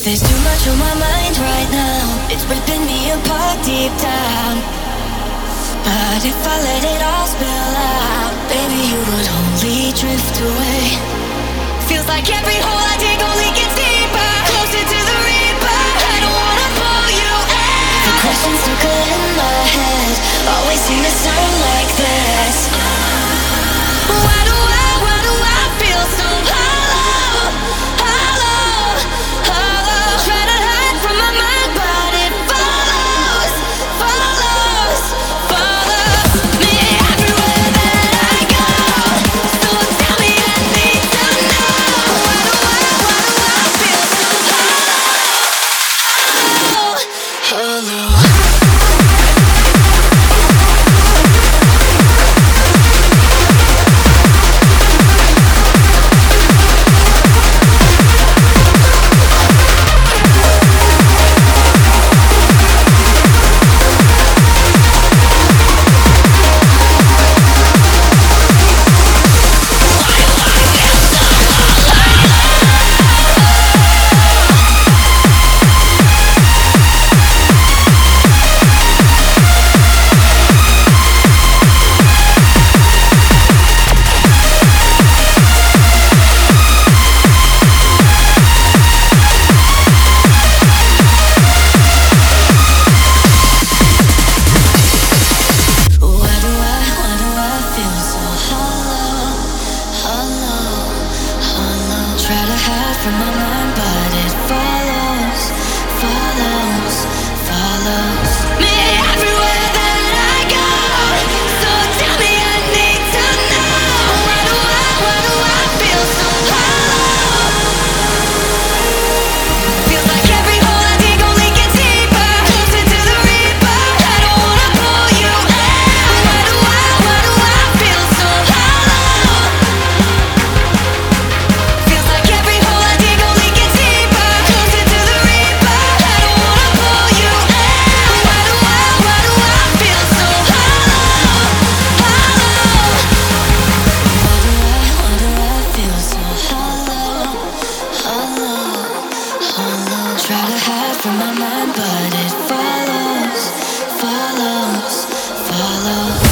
There's too much on my mind right now. It's ripping me apart deep down. But if I let it all spill out, baby, you would only drift away. Feels like every hole I dig only gets deeper, closer to the reaper. I don't wanna pull you out. The questions circle in my head always seem to sound like this. Why do I feel so hollow, hollow, hollow? Try to hide from my mind, but it follows, follows, follows me everywhere that I go. So tell me, I need to know. Why do I feel so hollow, hollow? Try to hide from my mind, but it follows, follows, follows me everywhere that I go. So tell me, I need to know. Why do I feel so hollow? Feels like every hole I dig only gets deeper, closer to the reaper. I don't wanna pull you out. Why do I feel so hollow? Feels like every hole I dig only gets deeper, closer to the reaper. I don't wanna pull you out. Why do I feel so hollow, hollow? Why do I feel so hollow, hollow, hollow? Try to hide from my mind, but it follows, follows, follows.